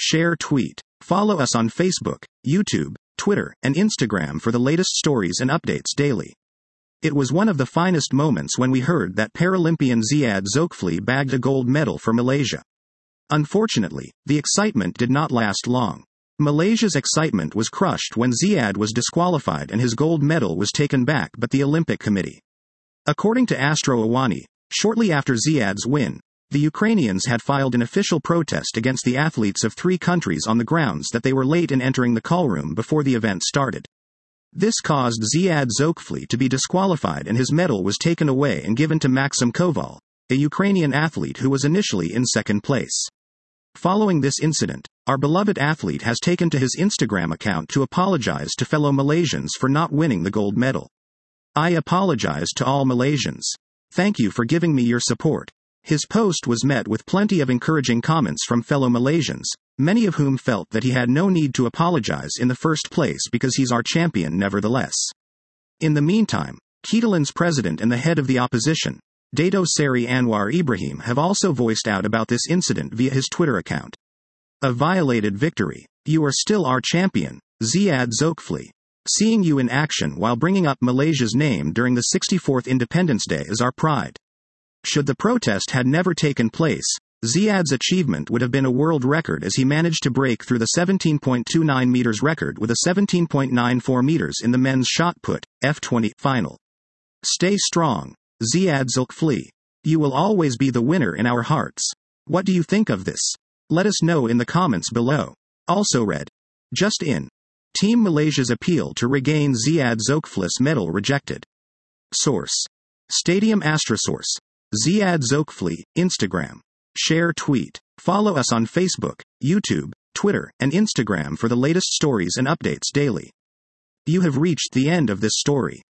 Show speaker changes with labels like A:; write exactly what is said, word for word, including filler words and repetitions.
A: share, tweet. Follow us on Facebook, YouTube, Twitter, and Instagram for the latest stories and updates daily. It was one of the finest moments when we heard that Paralympian Ziad Zulkifli bagged a gold medal for Malaysia. Unfortunately, the excitement did not last long. Malaysia's excitement was crushed when Ziad was disqualified and his gold medal was taken back by the Olympic Committee. According to Astro Awani, shortly after Ziad's win, the Ukrainians had filed an official protest against the athletes of three countries on the grounds that they were late in entering the callroom before the event started. This caused Ziad Zulkifli to be disqualified and his medal was taken away and given to Maxim Koval, a Ukrainian athlete who was initially in second place. Following this incident, our beloved athlete has taken to his Instagram account to apologize to fellow Malaysians for not winning the gold medal. "I apologize to all Malaysians. Thank you for giving me your support." His post was met with plenty of encouraging comments from fellow Malaysians, many of whom felt that he had no need to apologize in the first place because he's our champion nevertheless. In the meantime, Catalan's president and the head of the opposition, Dato Seri Anwar Ibrahim, have also voiced out about this incident via his Twitter account. "A violated victory. You are still our champion, Ziad Zulkifli. Seeing you in action while bringing up Malaysia's name during the sixty-fourth Independence Day is our pride." Should the protest had never taken place, Ziad's achievement would have been a world record as he managed to break through the seventeen point two nine meters record with a seventeen point nine four meters in the men's shot put, F twenty, final. Stay strong, Ziad Zulkifli. You will always be the winner in our hearts. What do you think of this? Let us know in the comments below. Also read. Just in. Team Malaysia's appeal to regain Ziad Zulkifli's medal rejected. Source. Stadium Astrosource. Ziad Zulkifli, Instagram. Share, tweet. Follow us on Facebook, YouTube, Twitter, and Instagram for the latest stories and updates daily. You have reached the end of this story.